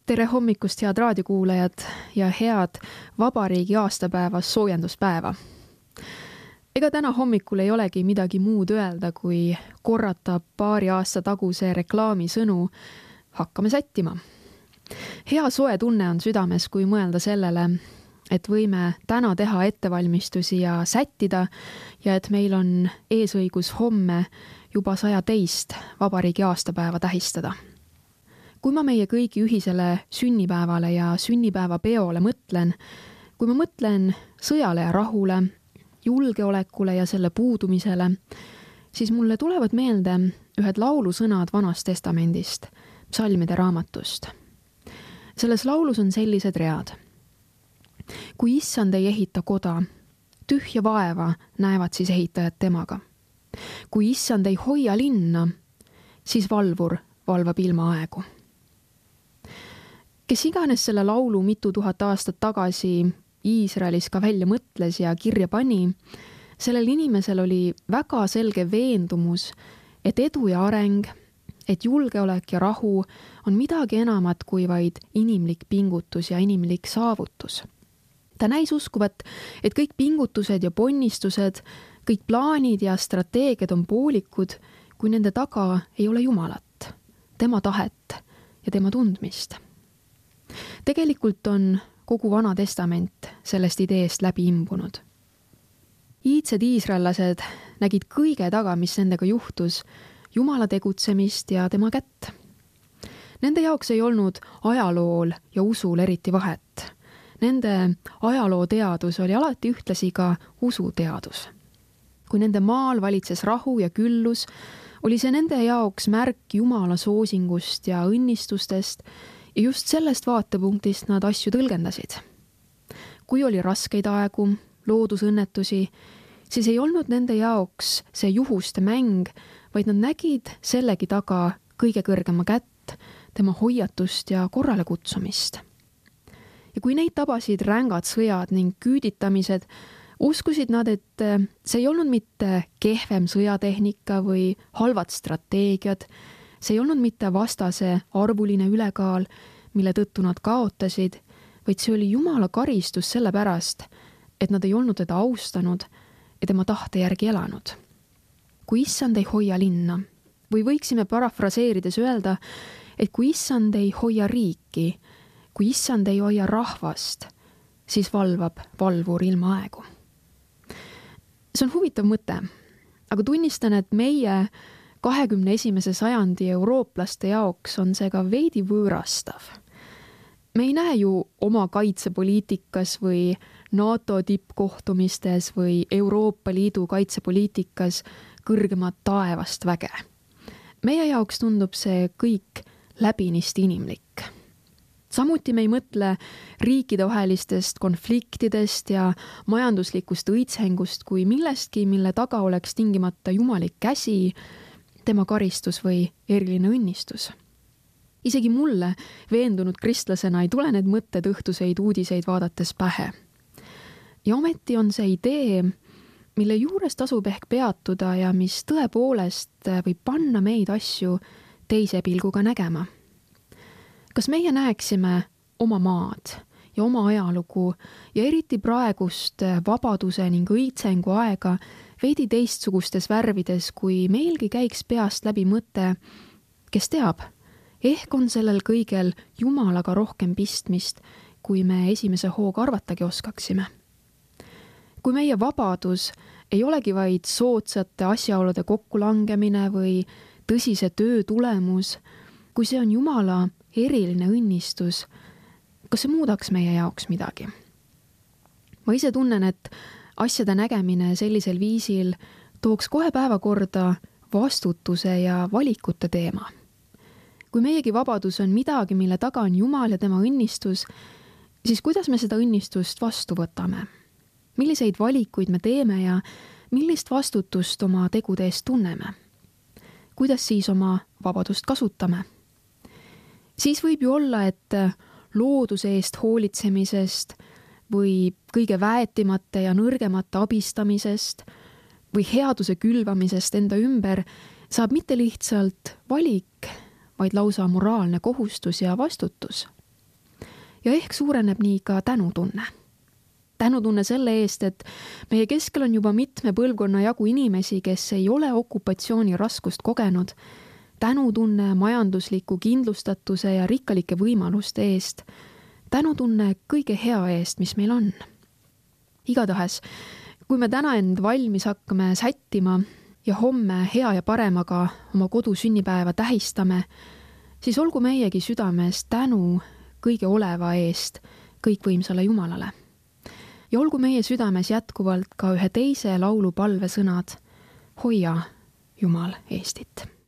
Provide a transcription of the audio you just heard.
Tere hommikust, head raadiokuulajad ja head vabariigi aastapäeva soojenduspäeva. Ega täna hommikul ei olegi midagi muud öelda, kui korrata paari aasta taguse reklaami sõnu hakkame sättima. Hea soe tunne on südames, kui mõelda sellele, et võime täna teha ettevalmistusi ja sättida ja et meil on eesõigus homme juba 102 vabariigi aastapäeva tähistada. Kui ma meie kõigi ühisele sünnipäevale ja sünnipäevapeole mõtlen, kui ma mõtlen sõjale ja rahule, julgeolekule ja selle puudumisele, siis mulle tulevad meelde ühed laulusõnad Vanast Testamendist, psalmide raamatust. Selles laulus on sellised read. Kui issand ei ehita koda, tühja vaeva näevad siis ehitajad temaga. Kui issand ei hoia linna, siis valvur valvab ilma aegu. Kes iganes selle laulu mitu tuhat aastat tagasi Iisraelis ka välja mõtles ja kirja pani, sellel inimesel oli väga selge veendumus, et edu ja areng, et julgeolek ja rahu on midagi enamat kui vaid inimlik pingutus ja inimlik saavutus. Ta näis uskuvat, et kõik pingutused ja ponnistused, kõik plaanid ja strateegiad on poolikud, kui nende taga ei ole Jumalat, tema tahet ja tema tundmist. Tegelikult on kogu Vana Testament sellest ideest läbi imbunud. Iidsed iisraellased nägid kõige taga, mis nendega juhtus, Jumala tegutsemist ja tema kätt. Nende jaoks ei olnud ajalool ja usul eriti vahet. Nende ajalooteadus oli alati ühtlasi ka usuteadus. Kui nende maal valitses rahu ja küllus, oli see nende jaoks märk Jumala soosingust ja õnnistustest, ja just sellest vaatepunktist nad asju tõlgendasid. Kui oli raskeid aegu, loodusõnnetusi, siis ei olnud nende jaoks see juhuste mäng, vaid nad nägid sellegi taga kõige kõrgema kätt, tema hoiatust ja korrale kutsumist. Ja kui neid tabasid rängad sõjad ning küüditamised, uskusid nad, et see ei olnud mitte kehvem sõjatehnika või halvad strateegiad, see ei olnud mitte vastase arvuline ülekaal, mille tõttu nad kaotasid, vaid see oli Jumala karistus selle pärast, et nad ei olnud teda austanud ja tema tahte järgi elanud. Kui issand ei hoia linna, või võiksime parafraseerides öelda, et kui issand ei hoia riiki, kui issand ei hoia rahvast, siis valvab valvur ilma aegu. See on huvitav mõte, aga tunnistan, et meie 21. sajandi eurooplaste jaoks on see ka veidi võõrastav. Me ei näe ju oma kaitsepoliitikas või NATO tippkohtumistes või Euroopa Liidu kaitsepoliitikas kõrgemat taevast väge. Meie jaoks tundub see kõik läbinisti inimlik. Samuti me ei mõtle riikidevahelistest konfliktidest ja majanduslikust õitsengust kui millestki, mille taga oleks tingimata jumalik käsi, tema karistus või eriline õnnistus. Isegi mulle, veendunud kristlasena, ei tule need mõtted õhtuseid uudiseid vaadates pähe. Ja ometi on see idee, mille juures tasub ehk peatuda ja mis tõepoolest võib panna meid asju teise pilguga nägema. Kas meie näeksime oma maad ja oma ajalugu ja eriti praegust vabaduse ning õitsengu aega veidi teistsugustes värvides, kui meilgi käiks peast läbi mõte, kes teab, ehk on sellel kõigel Jumalaga rohkem pistmist, kui me esimese hooga arvatagi oskaksime. Kui meie vabadus ei olegi vaid soodsate asjaolude kokkulangemine või tõsise töö tulemus, kui see on Jumala eriline õnnistus, kas see muudaks meie jaoks midagi? Ma ise tunnen, et asjade nägemine sellisel viisil tooks kohe päevakorda vastutuse ja valikute teema. Kui meiegi vabadus on midagi, mille taga on Jumal ja tema õnnistus, siis kuidas me seda õnnistust vastu võtame? Milliseid valikuid me teeme ja millist vastutust oma tegude eest tunneme? Kuidas siis oma vabadust kasutame? Siis võib ju olla, et looduse eest hoolitsemisest või kõige väetimate ja nõrgemate abistamisest või headuse külvamisest enda ümber saab mitte lihtsalt valik, vaid lausa moraalne kohustus ja vastutus. ja ehk suureneb nii ka tänutunne. Tänutunne selle eest, et meie keskel on juba mitme põlvkonna jagu inimesi, kes ei ole okupatsiooni raskust kogenud, tänutunne majandusliku kindlustatuse ja rikkalike võimaluste eest, tänutunne kõige hea eest, mis meil on. Igatahes, kui me täna end valmis hakkame sättima ja homme hea ja paremaga oma kodu sünnipäeva tähistame, siis olgu meiegi südames tänu kõige oleva eest kõikvõimsale Jumalale. Ja olgu meie südames jätkuvalt ka ühe teise laulu palvesõnad: hoia, Jumal, Eestit!